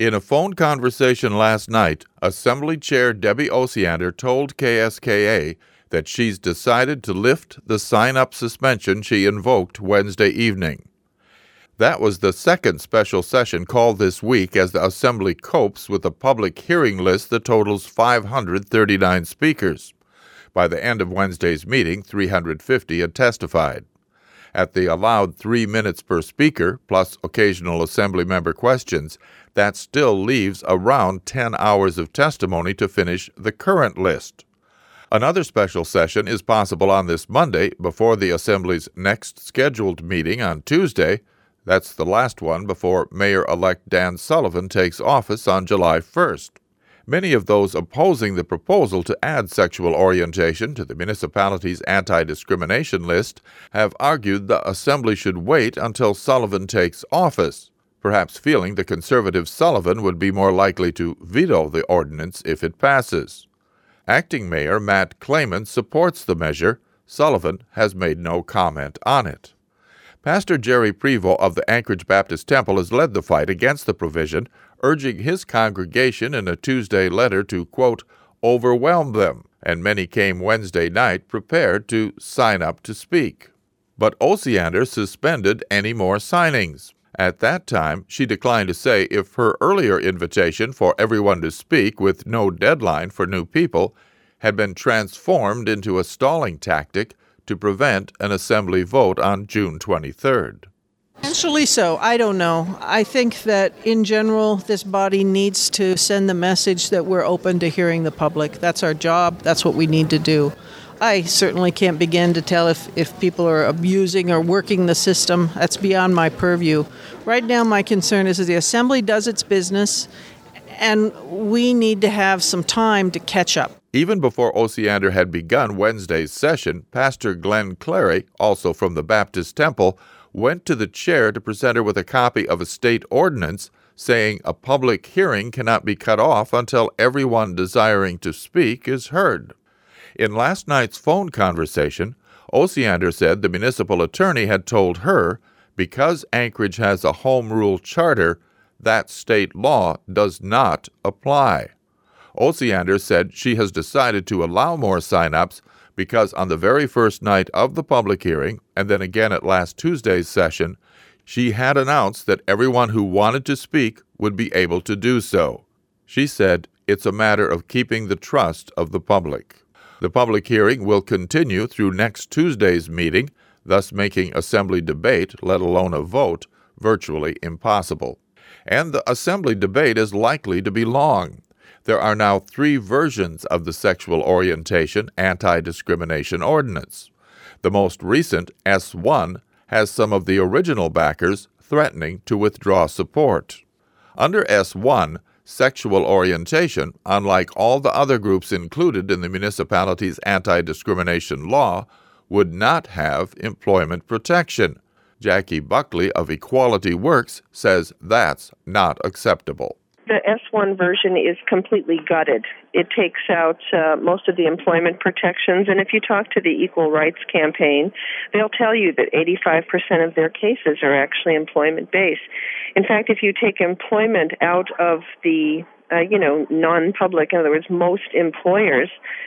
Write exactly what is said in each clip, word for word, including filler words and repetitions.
In a phone conversation last night, Assembly Chair Debbie Osiander told K S K A that she's decided to lift the sign-up suspension she invoked Wednesday evening. That was the second special session called this week as the Assembly copes with a public hearing list that totals five hundred thirty-nine speakers. By the end of Wednesday's meeting, three hundred fifty had testified. At the allowed three minutes per speaker, plus occasional Assembly member questions, that still leaves around ten hours of testimony to finish the current list. Another special session is possible on this Monday before the Assembly's next scheduled meeting on Tuesday. That's the last one before Mayor-elect Dan Sullivan takes office on July first. Many of those opposing the proposal to add sexual orientation to the municipality's anti-discrimination list have argued the Assembly should wait until Sullivan takes office, perhaps feeling the conservative Sullivan would be more likely to veto the ordinance if it passes. Acting Mayor Matt Clayman supports the measure. Sullivan has made no comment on it. Pastor Jerry Prevost of the Anchorage Baptist Temple has led the fight against the provision, urging his congregation in a Tuesday letter to, quote, overwhelm them, and many came Wednesday night prepared to sign up to speak. But Osiander suspended any more signings. At that time, she declined to say if her earlier invitation for everyone to speak with no deadline for new people had been transformed into a stalling tactic to prevent an Assembly vote on June twenty-third. Potentially so. I don't know. I think that in general, this body needs to send the message that we're open to hearing the public. That's our job. That's what we need to do. I certainly can't begin to tell if, if people are abusing or working the system. That's beyond my purview. Right now, my concern is that the Assembly does its business, and we need to have some time to catch up. Even before Osiander had begun Wednesday's session, Pastor Glenn Clary, also from the Baptist Temple, went to the chair to present her with a copy of a state ordinance saying a public hearing cannot be cut off until everyone desiring to speak is heard. In last night's phone conversation, Osiander said the municipal attorney had told her because Anchorage has a home rule charter, that state law does not apply. Osiander said she has decided to allow more sign-ups because on the very first night of the public hearing, and then again at last Tuesday's session, she had announced that everyone who wanted to speak would be able to do so. She said it's a matter of keeping the trust of the public. The public hearing will continue through next Tuesday's meeting, thus making Assembly debate, let alone a vote, virtually impossible. And the Assembly debate is likely to be long. There are now three versions of the sexual orientation anti-discrimination ordinance. The most recent, S one, has some of the original backers threatening to withdraw support. Under S one, sexual orientation, unlike all the other groups included in the municipality's anti-discrimination law, would not have employment protection. Jackie Buckley of Equality Works says that's not acceptable. The S one version is completely gutted. It takes out uh, most of the employment protections, and if you talk to the Equal Rights Campaign, they'll tell you that eighty-five percent of their cases are actually employment-based. In fact, if you take employment out of the, uh, you know, non-public, in other words, most employers,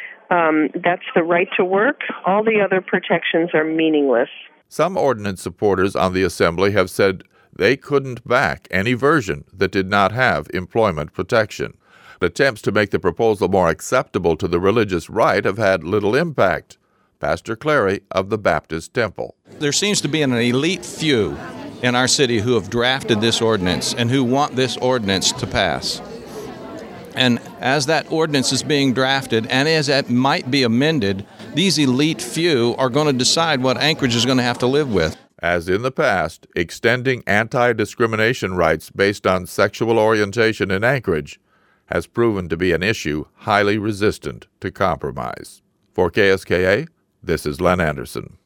um, that's the right to work. All the other protections are meaningless. Some ordinance supporters on the Assembly have said they couldn't back any version that did not have employment protection. Attempts to make the proposal more acceptable to the religious right have had little impact. Pastor Clary of the Baptist Temple. There seems to be an elite few in our city who have drafted this ordinance and who want this ordinance to pass. And as that ordinance is being drafted and as it might be amended, these elite few are going to decide what Anchorage is going to have to live with. As in the past, extending anti-discrimination rights based on sexual orientation in Anchorage has proven to be an issue highly resistant to compromise. For K S K A, this is Len Anderson.